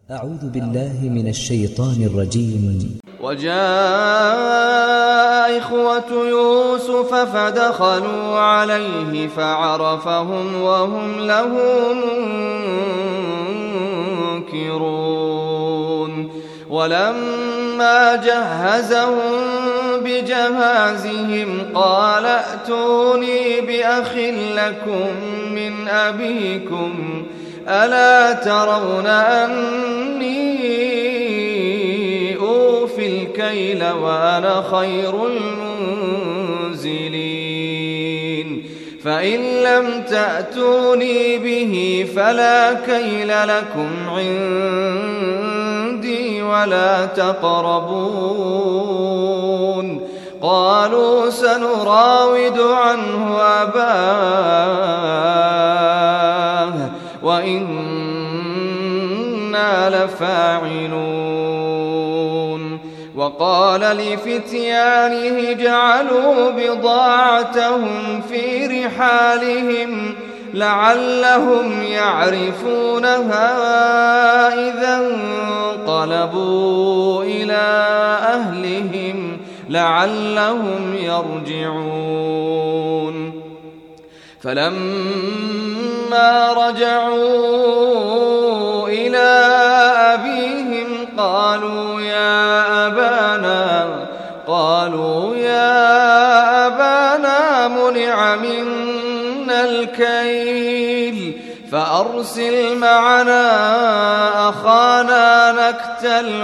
أعوذ بالله من الشيطان الرجيم. وجاء إخوة يوسف فدخلوا عليه فعرفهم وهم له منكرون. ولما جهزهم بجهازهم قال ائتوني بأخ لكم من أبيكم ألا ترون أني أوفي الكيل وأنا خير المنزلين فإن لم تأتوني به فلا كيل لكم عندي ولا تقربون. قالوا سنراود عنه أباه وإنا لفاعلون. وقال لفتيانه اجعلوا بضاعتهم في رحالهم لعلهم يعرفونها إذا انقلبوا إلى أهلهم لعلهم يرجعون. فلما رجعوا إلى أبيهم قالوا يا أبانا منع منا الكيل فأرسل معنا أخانا نكتل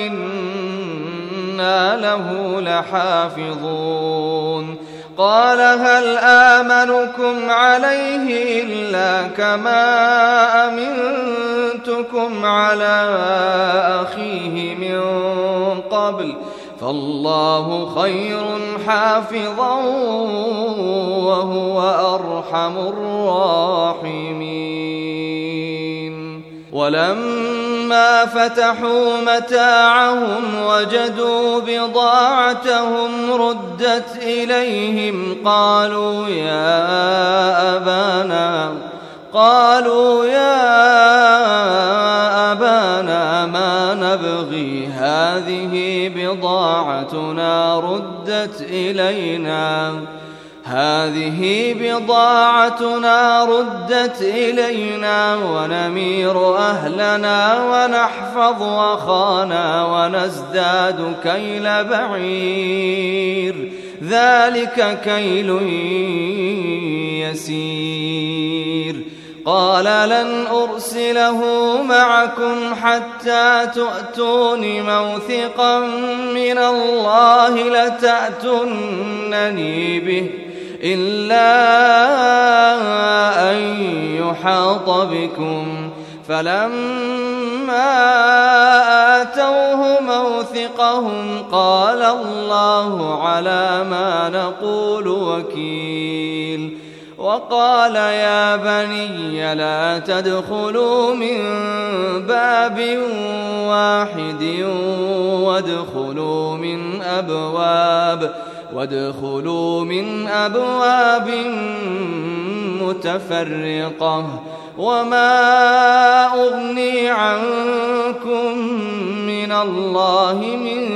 وإنا له لحافظون. قال هل آمنكم عليه إلا كما أمنتكم على أخيه من قبل فالله خير حافظا وهو أرحم الراحمين. ولما فتحوا متاعهم وجدوا بضاعتهم ردت إليهم قالوا يا أبانا ما نبغي هذه بضاعتنا ردت إلينا ونمير أهلنا ونحفظ أخانا ونزداد كيل بعير ذلك كيل يسير. قال لن أرسله معكم حتى تؤتون موثقا من الله لتأتونني به إلا أن يحاط بكم. فلما آتوه موثقهم قال الله على ما نقول وكيل. وقال يا بني لا تدخلوا من باب واحد وادخلوا من أبواب متفرقة وما أغني عنكم من الله من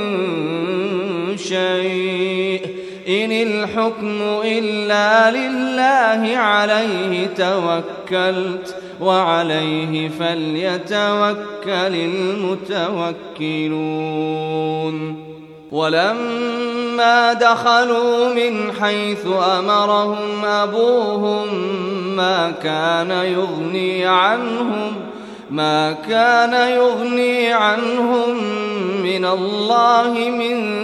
شيء إن الحكم إلا لله عليه توكلت وعليه فليتوكل المتوكلون. ولما دخلوا من حيث أمرهم أبوهم ما كان يغني عنهم من الله من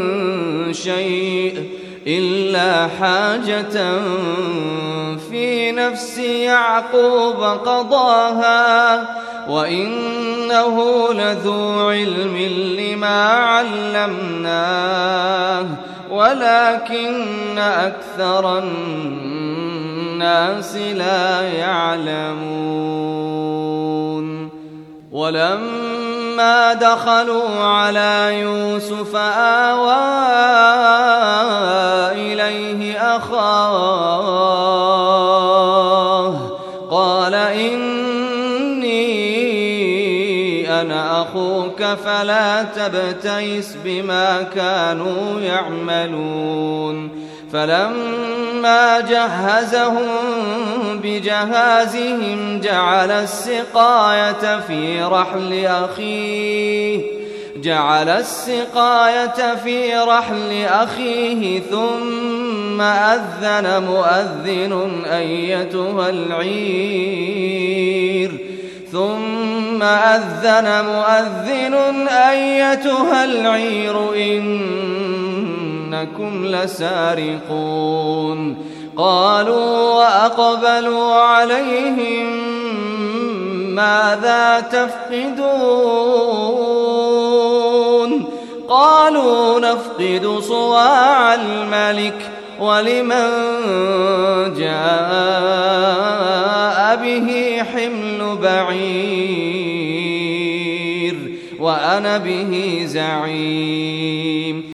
شيء إلا حاجة في نفس يعقوب قضاها وإنه لذو علم لما علمناه ولكن أكثر الناس لا يعلمون. ولما دخلوا على يوسف آوى إليه أخاه قال إني أنا أخوك فلا تبتئس بما كانوا يعملون فلما جهزهم بجهازهم جعل السقاية في رحل أخيه ثم أذن مؤذن أيتها العير إنكم لسارقون قالوا وأقبلوا عليهم ماذا تفقدون قالوا نفقد صواع الملك ولمن جاء به حمل بعير وأنا به زعيم